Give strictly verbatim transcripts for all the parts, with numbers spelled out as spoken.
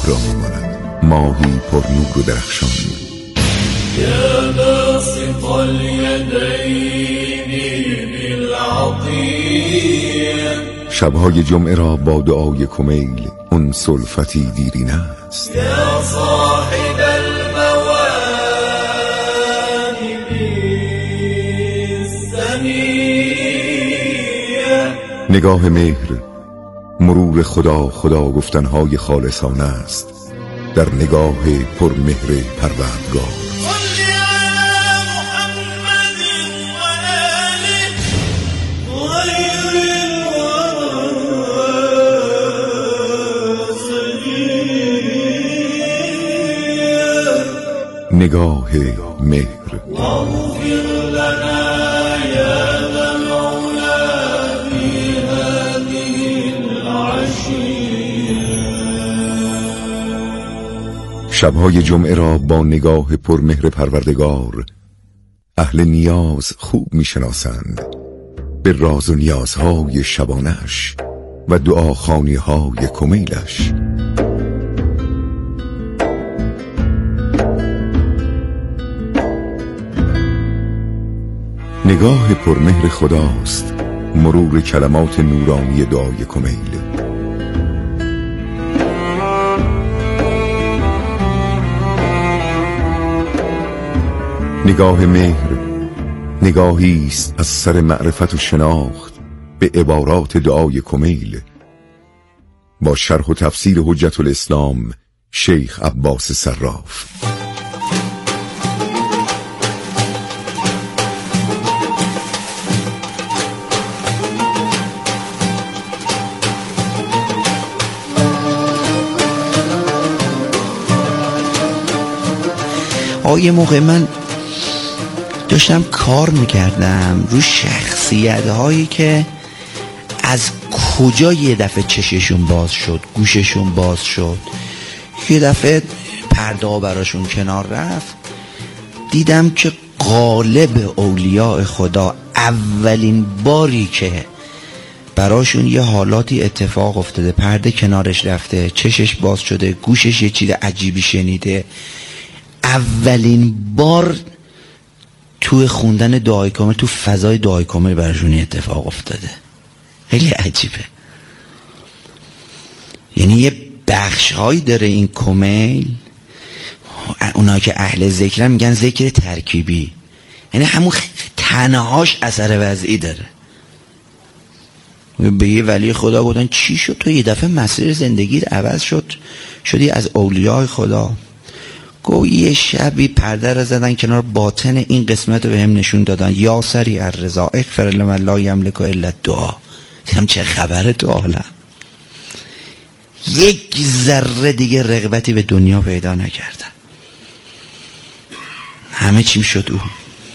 ماه را می‌ماند، ماهی پر نور و درخشان. یا باسط الیدین بالعطیه، شبهای جمعه را با دعای کمیل اون سلفتی دیرین است. یا صاحب المواهب السنیه، نگاه مهر، مرور خدا خدا گفتنهای خالصانه است در نگاه پر مهر پروردگار. نگاه مهر. شبهای جمعه را با نگاه پرمهر پروردگار اهل نیاز خوب میشناسند به راز و نیازهای شبانش و دعاخوانی‌های کمیلش. نگاه پرمهر خداست مرور کلمات نورانی دعای کمیل. نگاه مهر نگاهی است از سر معرفت و شناخت به عبارات دعای کمیل با شرح و تفسیر حجت الاسلام شیخ عباس صراف. آیه موقع من داشتم کار میکردم رو شخصیت هایی که از کجا یه دفعه چششون باز شد، گوششون باز شد، یه دفعه پرده ها براشون کنار رفت. دیدم که غالب اولیاء خدا اولین باری که براشون یه حالاتی اتفاق افتاده، پرده کنارش رفته، چشش باز شده، گوشش یه چیز عجیبی شنیده، اولین بار توی خوندن دعای کامل، تو فضای دعای کامل براشون اتفاق افتاده. خیلی عجیبه. یعنی یه بخش هایی داره این کمیل، اونایی که اهل ذکرن میگن ذکر ترکیبی، یعنی همون تنهاش اثر وضعی داره. به یه ولی خدا گفتن چی شد تو یه دفعه مسیر زندگیت عوض شد، شدی از اولیای خدا؟ گو یه شبی پرده را زدن کنار، باطن این قسمت رو به هم نشون دادن، یا سری الرضا اغفر لمن لا یملک الا الدعا. دیدم چه خبره تو عالم. یک ذره دیگه رغبتی به دنیا پیدا نکردن، همه چیم شد او.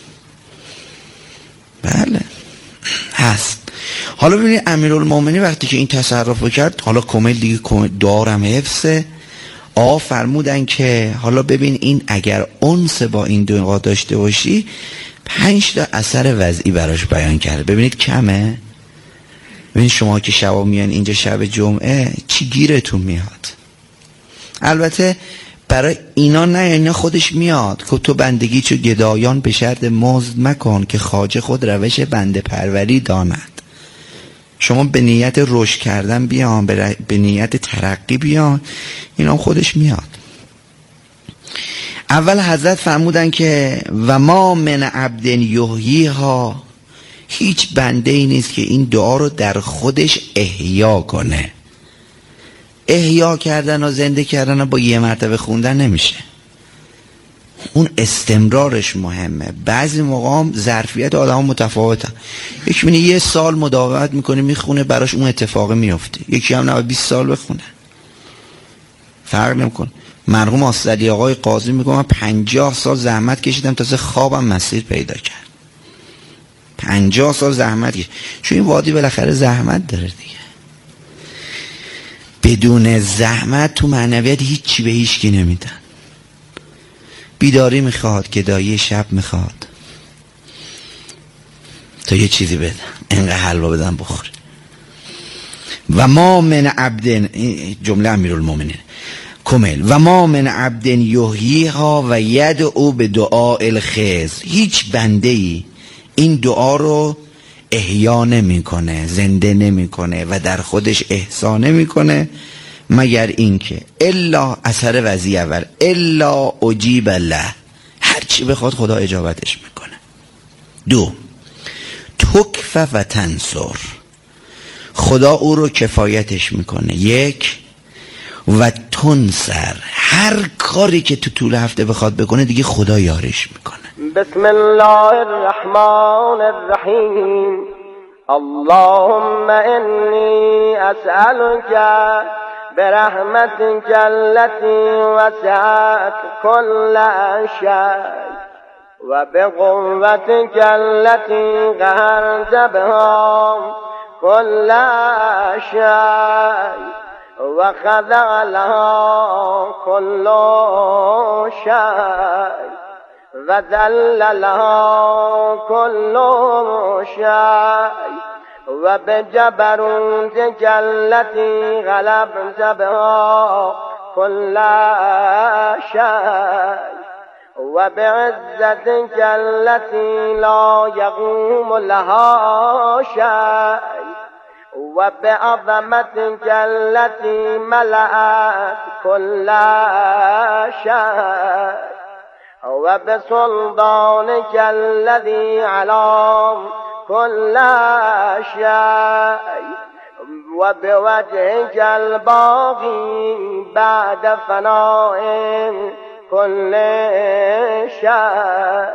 بله هست. حالا ببینید امیرالمومنین وقتی که این تصرف رو کرد، حالا کمیل دیگه دارم حفظه، آ فرمودن که حالا ببین این اگر انس با این دعا داشته باشی پنج تا اثر وضعی براش بیان کرده. ببینید کمه؟ ببینید شما که شبا میان اینجا شب جمعه چی گیرتون میاد؟ البته برای اینا نه، اینا خودش میاد که تو بندگی چو گدایان به شرط مزد مکن که خواجه خود روش بنده پروری داند. شما به نیت رشد کردن بیان، به نیت ترقی بیان، اینا خودش میاد. اول حضرت فرمودن که و ما من عبد یحییها، هیچ بنده ای نیست که این دعا رو در خودش احیا کنه. احیا کردن و زنده کردن با یه مرتبه خوندن نمیشه، اون استمرارش مهمه. بعضی موقع هم ظرفیت آدم ها متفاوتن. یکی میبینی یه سال مداومت میکنه میخونه براش اون اتفاق میفته، یکی هم نه بیست سال بخونه، فرق نمیکنه. مرحوم آستدی آقای قاضی میگه من پنجاه سال زحمت کشیدم تازه خوابم مسیر پیدا کرد. پنجاه سال زحمت کشید، چون این وادی بالاخره زحمت داره دیگه. بدون زحمت تو معنویت هیچی به هیچکی نمیدن. بیداری میخواد، گدایی شب میخواد، تا یه چیزی بدن، اینقدر حلوا بدن بخوری. و ما من عبدن، جمله امیرالمومنین، کمل و ما من عبد یحییها و یدعو به دعاء الخزی، هیچ بنده ای این دعا رو احیا نمیکنه، زنده نمیکنه و در خودش احسا نمیکنه مگر اینکه الا اثر وضعی اول الا اجیب له، هر چی بخواد خدا اجابتش میکنه. دو، تکفه و تنصر، خدا او رو کفایتش میکنه. یک، و تنصر، هر کاری که تو طول هفته بخواد بکنه دیگه خدا یارش میکنه. بسم الله الرحمن الرحیم. اللهم انی اسألك برحمتك التي وسعت كل شيء وبقوتك التي قهرت بها كل شيء وخضع لها كل شيء وذل لها كل شيء وبجبروتك التي غلبت بها كل شيء وبعزتك التي لا يقوم لها شيء وبعظمتك التي ملأت كل شيء وبسلطانك الذي على كل شيء وبوجهك الباقي بعد فناء كل شيء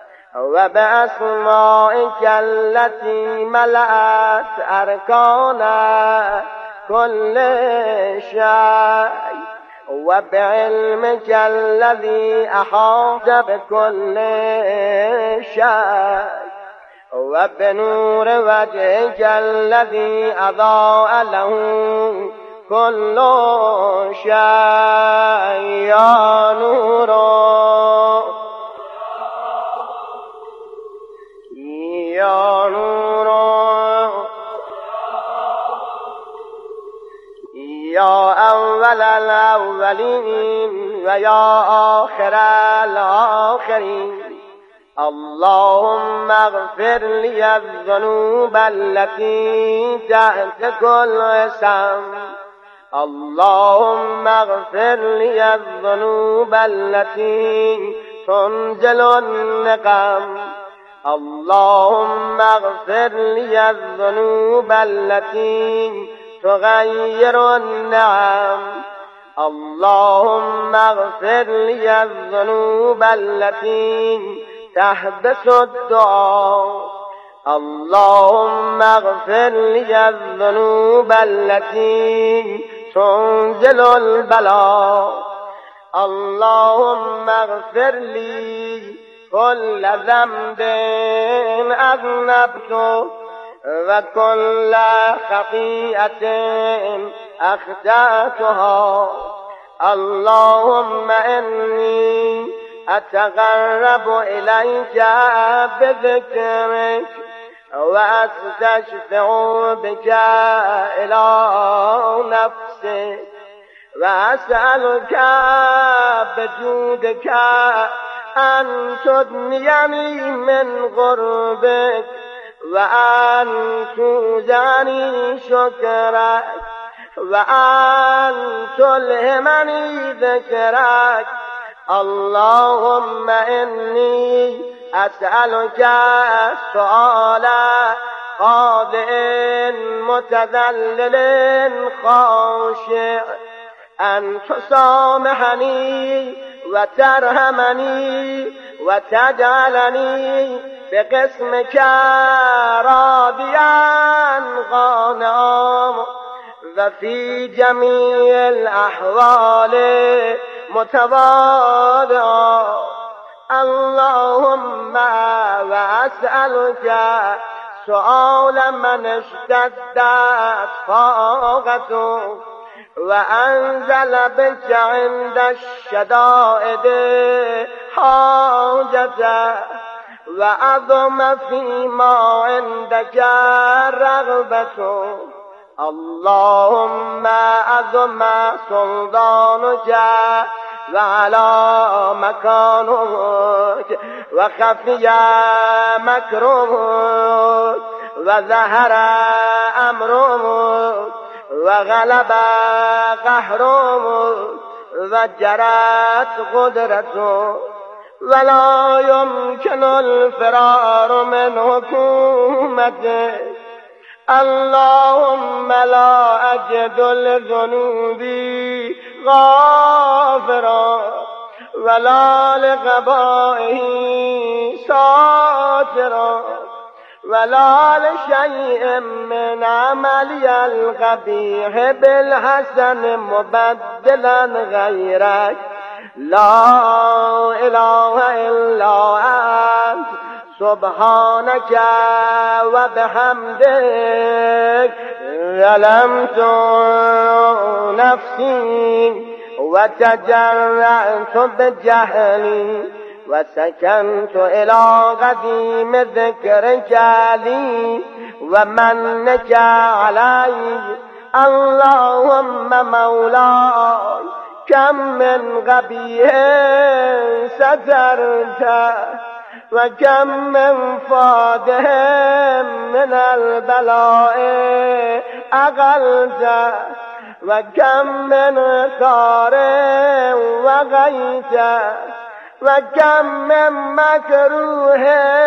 وبأسمائك التي ملأت أركان كل شيء وبعلمك الذي أحاط بكل شيء وبنور وجهك الذي أضاء له كل شيء. يا نور يا نور يا أول الأولين ويا آخر الآخرين. اللهم اغفر لي الذنوب التي تحت كل اسم. اللهم اغفر لي الذنوب التي تنزل النقم. اللهم اغفر لي الذنوب التي تغير النعم. اللهم اغفر لي الذنوب التي تحبس الدعاء. اللهم اغفر لي الذنوب التي تنزل البلاء. اللهم اغفر لي كل ذنب أذنبته وكل خطيئة أخطأتها. اللهم إني أتقرب إليك بذكرك وأستشفع بك إلى نفسك وأسألك بجودك أن تدنيني من غربك وأن توزعني شكرك وأن تلهمني ذكرك. اللهم إني أسألك سؤال خاضع متذلل خاشع أن تسامحني وترحمني وتجعلني بقسمك راضيا غانما وفي جميع الأحوال متواضعا. اللهم وأسألك سؤال من اشتدت طاقته وأنزل بك عند الشدائد حاجته وأظم فيما عندك رغبته اللهم عظم سلطانك وعلى مكانك وخفي مكرك وظهر أمرك وغلب قهرك وجرت قدرتك ولا يمكن الفرار من حكومتك. اللهم لا أجد لذنوبي غافرا ولا لقبائه ساترا ولا لشيء من عملي القبيح بالحسن مبدلا غيرك. لا إله إلا أنت سبحانك وبحمدك ظلمت نفسي وتجرعت بجهلي وسكنت إلى قديم ذكرك لي ومنك علي. اللهم مولاي كم من قبيح سترته وكم من فاده من البلاء أقلته وكم من خار وغيته وكم من مكروه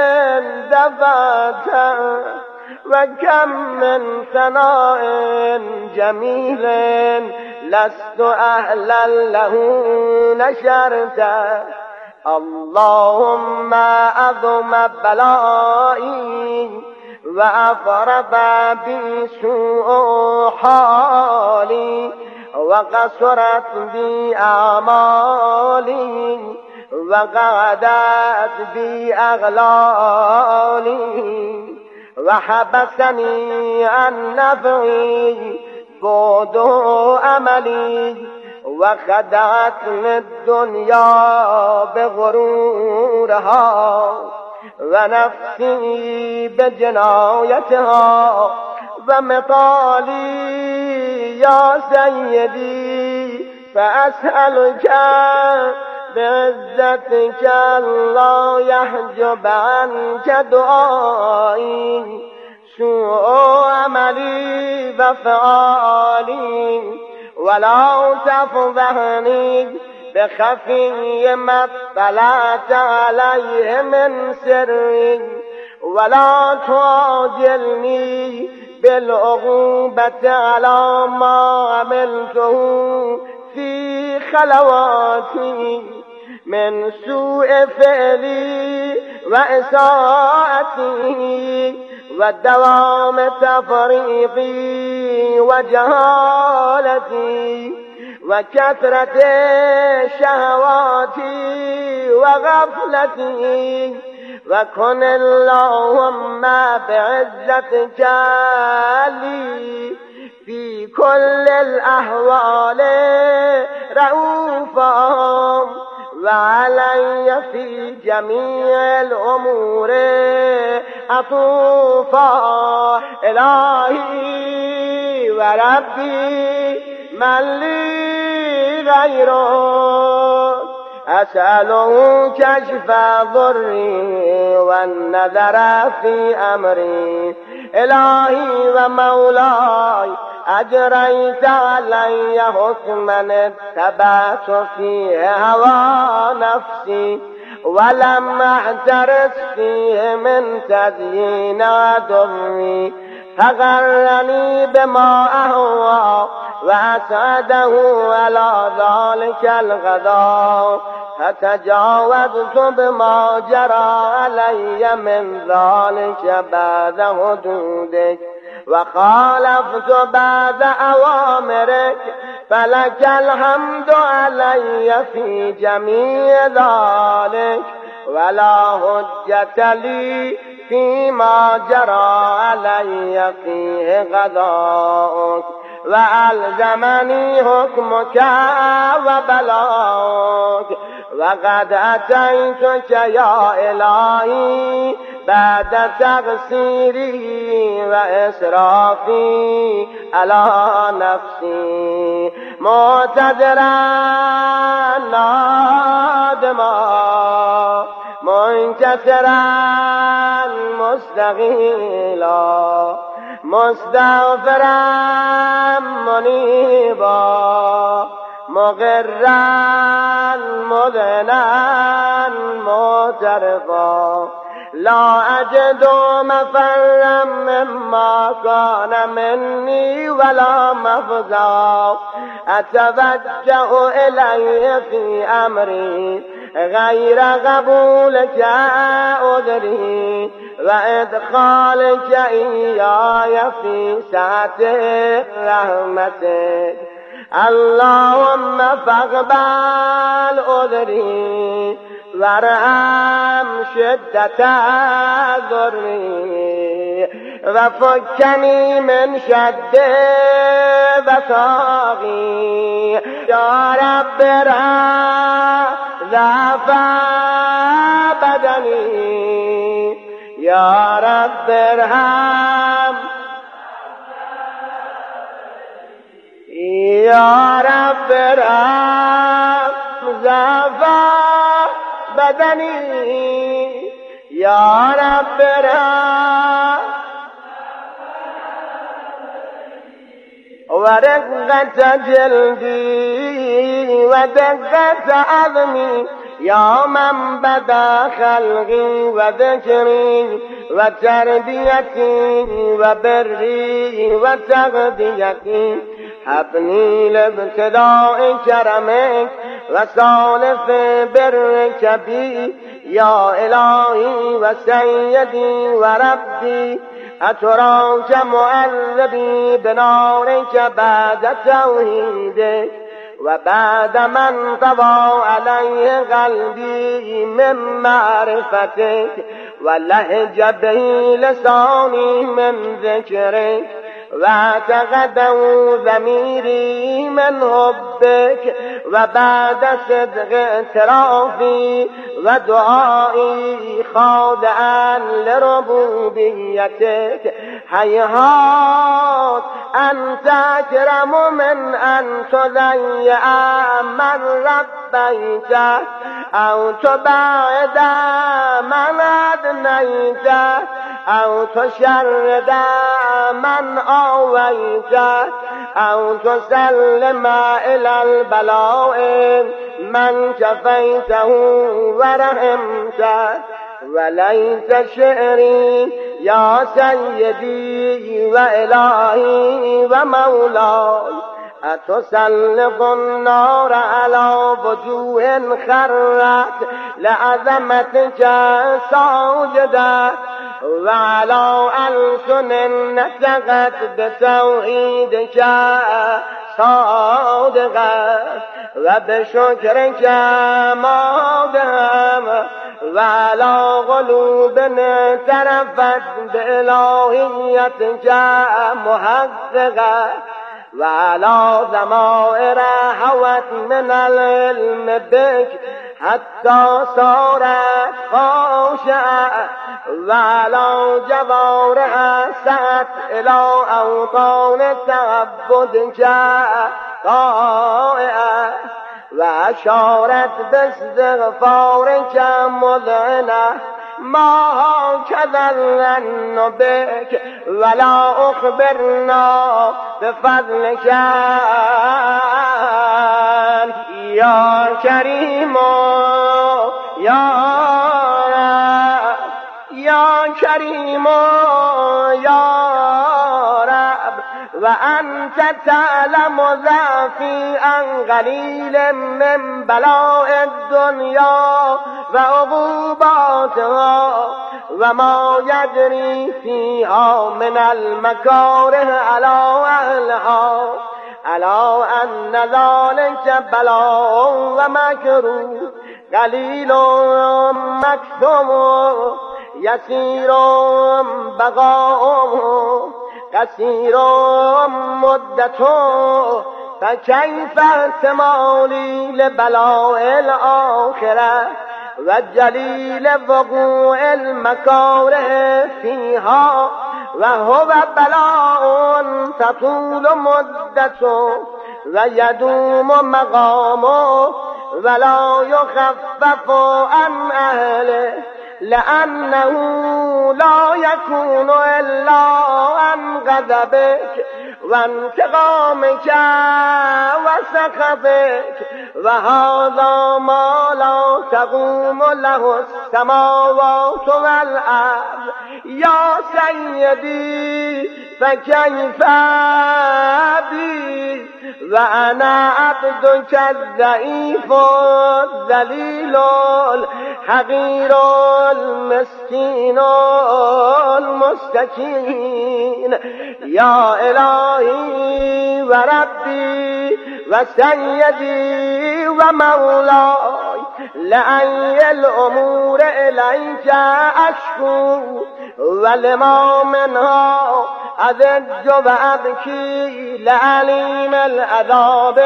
دفعته وكم من ثناء جميل لست أهلا له نشرته. اللهم أعظم بلائي وأفرط بي سوء حالي وقصرت بي أعمالي وقعدت بي أغلالي وحبسني عن نفعي بعد أملي وخدعتني الدنيا بغرورها ونفسي بجنايتها ومطالي يا سيدي فأسألك بعزتك لا يحجب عنك دعائي سوء عملي وفعالي ولا تفضحني بخفي ما اطلعت عليه من سري ولا تعجلني بالعقوبة على ما عملته في خلواتي من سوء فعلي وإساءتي ودوام تفريطي وجهالتي وكثرة شهواتي وغفلتي. وكن اللهم بعزتك لي في كل الأحوال رؤوفا وعلي في جميع الأمور عطوفا. إلهي وربي من لي غيرك أسأله كشف ضري والنذر في أمري. إلهي ومولاي أجريت علي حكما اتبعت فيه هوى نفسي ولم أعترف فيه من تدين عدوي فغرني بما أهوى وأسعده على ذلك الغداء فتجاوزت بما جرى علي من ذلك بعد حدودك وخالفت بعد أوامرك فلك الحمد علي في جميع ذلك ولا حجة لي فيما جرى علي فيه غضاءك. و الزمنی حکمک و بلاک و قد اتیتک یا الهی بعد تقصیری و اسرافی علی نفسی معتذرا نادما منکسرا مستقیلا مستغفرا منیبا مقرا مذنا معترفا لا اجد مفرا مما كان مني ولا مفزا اتوجه اليه في امري غير قبولك عذري وادخالك اياي في سعة رحمتك اللهم فاقبل عذري وارحم شدة ضري وفكني من شد وثاقي يا رب ارحم ضعف بدني يا رب ارحم يا رب ارحم ضعف بدني يا رب ارحم ورقة جلدي ودقة عظمي يا من بدا خلقي وذكري وتربيتي وبري وتغذيتي حبني لابتداء كرمك وصالف برك بي يا إلهي وسيدي وربي أتراك معذبي بنارك بعد توحيدك وبعد من طبع عليه قلبي من معرفتك ولهج به لساني من ذكرك واعتقده ضميري من حبك وبعد صدق اعترافي ودعائي خاضعا لربوبيتك هيهات أن تكرم من أن تضيع من ربيته أو تبعد من أدنيته أو تشرد من آويته أو تسلم إلى البلاء من كفيته ورحمته وليت شعري يا سيدي وإلهي ومولاي أتسلط النار على وجوه خرت لعظمتك ساجدة وعلى ألسن نطقت بتوحيدك صادقة وبشكرك مادهم وعلى قلوب اعترفت بإلهيتك محققة وعلى ضمائر هوت من العلم بك حتى صارت خاشعة وعلى جوارح سعت إلى أوطان تعبدك طائعة وأشارت باستغفارك مذعنة ما هكذا الظن بك ولا أخبرنا بفضلك يا كريم يا رب يا كريم يا رب وأنت تعلم ضعفي عن قليل من بلاء الدنيا وعقوباتها وما يجري فيها من المكاره على أهلها على أن ذلك بلاء ومكروه قليل مكتوم يسير بقاؤه قصير مدته فكيف احتمالي لبلاء الآخرة وجليل وقوع المكاره فيها وهو بلاء تطول مدته ويدوم مقامه ولا يخفف عن أهله لأنه لا يكون إلا عن غضبك وانتقامك وسخطك وهذا ما لا تقوم له السماوات والأرض يا سيدي فكيف بي وأنا عبدك الضعيف الذليل الحقير المسكين المستكين يا إلهي وربي وسيدي ومولاي لأي الأمور إليك أشكو ولما منها أذج وأبكي لعليم العذاب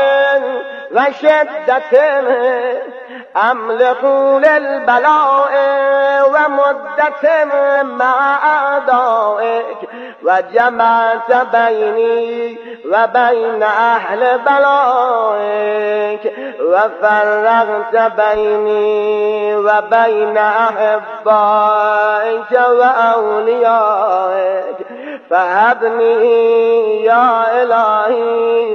وشدة أملك للبلاء ومدة مع أعدائك وجمعت بيني وبين أهل بلائك وفرغت بيني وبين أحبائك وأوليائك فهبني يا إلهي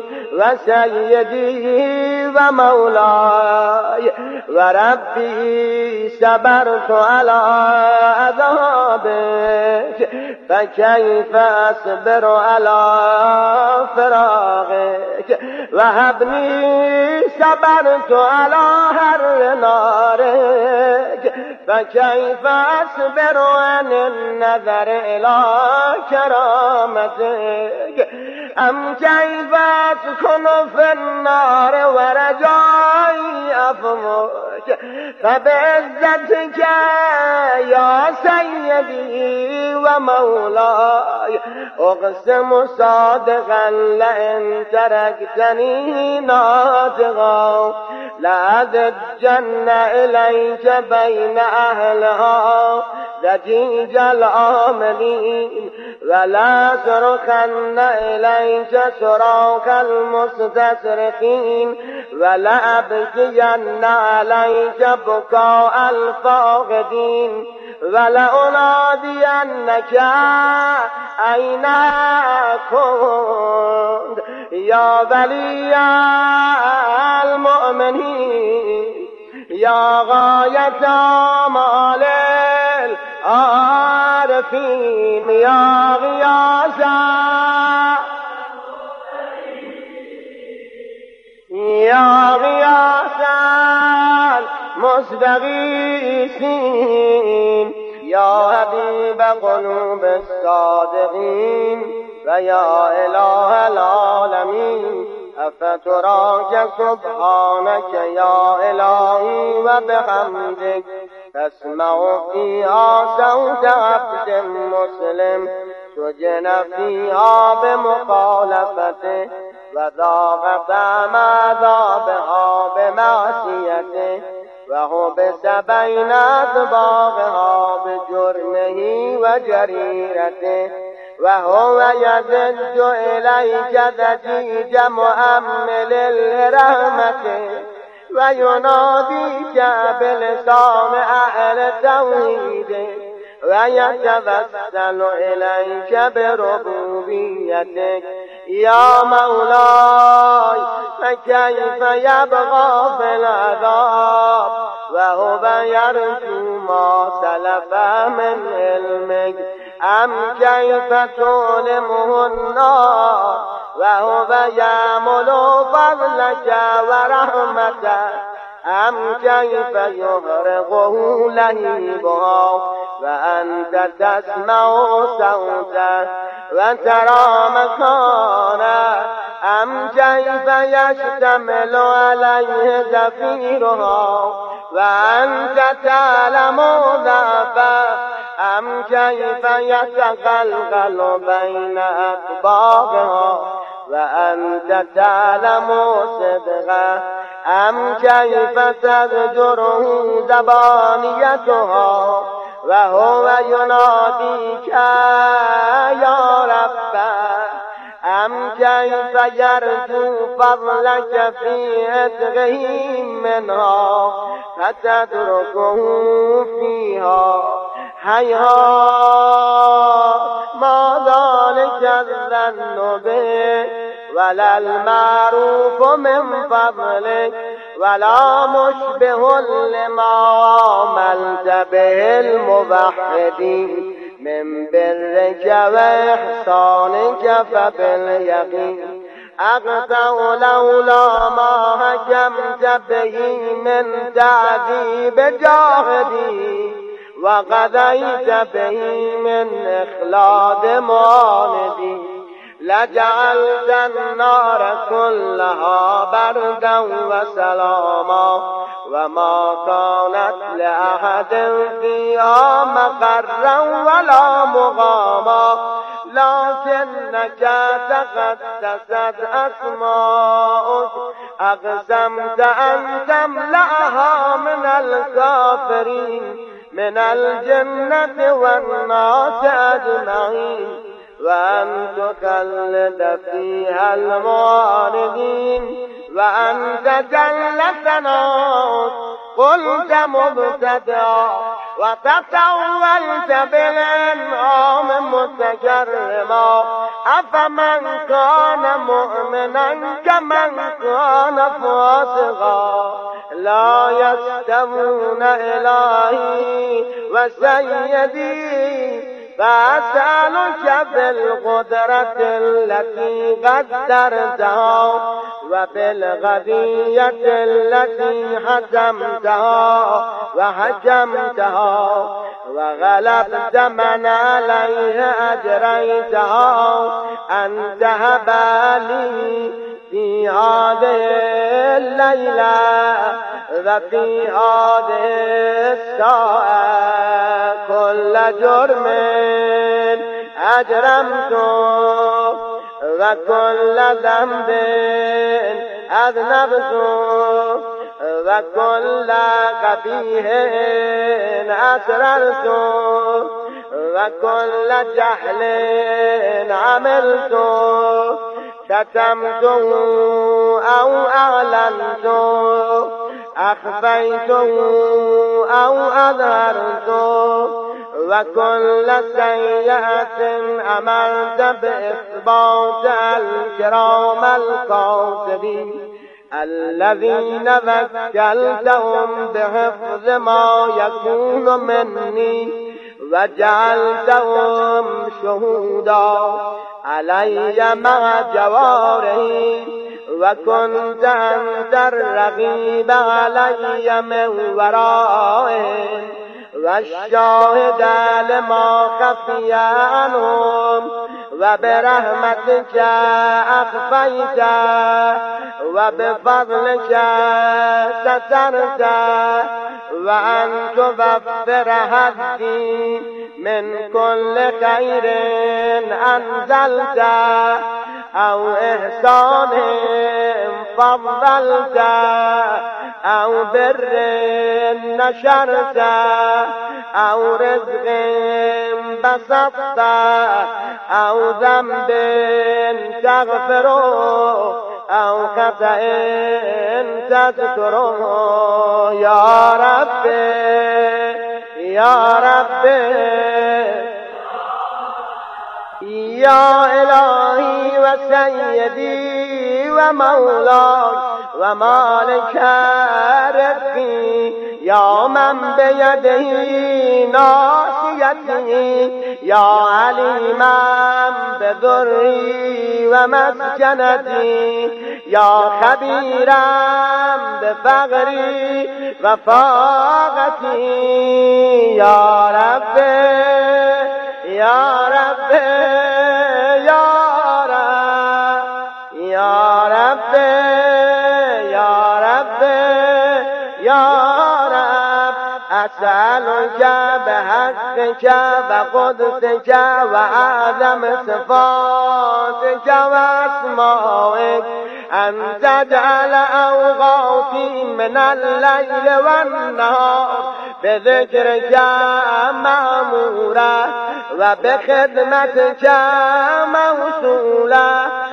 وسيدي ومولاي وربي صبرت على عذابك فكيف أصبر على فراقك وهبني صبرت على حر نارك فكيف أصبر عن النظر إلى كرامتك أم كيف أسكن في النار ورجائي أفمك فبعزتك يا سيدي ومولاي أقسم صادقا لئن تركتني ناطقا لأذجن إليك بين أهلها ضجيج العاملين ولا صرخن إليك صراخ المستصرخين ولا أبكين عليك بكاء الفاقدين ولا أنادينك أين كنت يا ولي المؤمنين يا غاية آمال العارفين يا غياثا يا غياثا المستغيثين يا حبيب قلوب الصادقين ويا إله العالمين أفتراك سبحانك يا إلهي وبحمدك تسمع فيها صوت عبد مسلم سجن فيها بمخالفته وذاق طعم عذابها بمعصيته وحبس بين أطباقها بجرمه وجريرته وهو يزج إليك ضجيج مؤمل الرحمة ويناديك بلسان أهل توحيد ويتوسل إليك بربوبيتك يا مولاي فكيف يبغى في العذاب وهو يرجو ما سلف من علمك أم كيف تؤلمه النار وهو يعمل فضلك ورحمتك أم كيف يغرقه لهيبها وأنت تسمع صوته وترى مكانه أم كيف يشتمل عليه زفيرها وأنت تعلم ضعفه ام کیف یتقلقل بین اطباقها و انت تعلم صدقه ام کیف تزجره زبانیتها و هو ینادیک یا ربه ام کیف یرجو فضلک فی عتقه منها فتترکه فیها هیهات ما ذلک الظن به ولا المعروف من فضلك ولا مشبه لما عملت به الموحدين من برك وإحسانك فباليقين أقطع لولا ما حكمت به من تعذيب جاهدي وقضيت به من إخلاد معاندي لجعلت النار كلها بردا وسلاما وما كانت لأحد فيها مقرا ولا مقاما لكنك تقدست أسماؤك أقسمت أن تملأها من الكافرين من الجنة والناس أجمعين وأن تخلد فيها المعارضين وأن تجلسنا قلت مبتدعا وتطولت بالإنعام متكرما أفمن كان مؤمنا كمن كان فاسقا لا يستوون إلهي وسيدي فأسألك بالقدرة التي قدرتها وبالغدية التي حكمتها وحكمتها وغلبت من عليه أجريتها أن تهب لي في هذه الليلة وفي هذه الساعة كل جرم أجرمته وكل ذنب أذنبته وكل قبيح أسررته وكل جهل عملته كتمته أو أعلنته أخفيته أو أظهرته وكل سيئة أمرت بإثبات الكرام الكاتبين الذين وكلتهم بحفظ ما يكون مني وجعلتهم شهودا علي مع جوارهم وكنت أنت الرقيب علي من ورائهم والشاهد لما خفي عنهم وبرحمتك أخفيت وبفضلك سترت وأن تغفر هدي من كل خير أنزلت أو إحسان فضلت أو بر نشرت أو رزق بسطت أو ذنب تغفره أو خطأ تذكره يا رب يا رب يا إلهي وسيدي ومولاي ومالك رزقي يا من بيده ناصيتي يا عليما بذري ومسكنتي يا خبيرا بفقري وفاقتي يا رب يا رب يا رب يا رب يا رب يا رب أسألك بحقك وقدسك وأعظم صفاتك وأسمائك أن تجعل أوقاتي من الليل والنهار بذكرك مأمورا وبخدمتك موصولا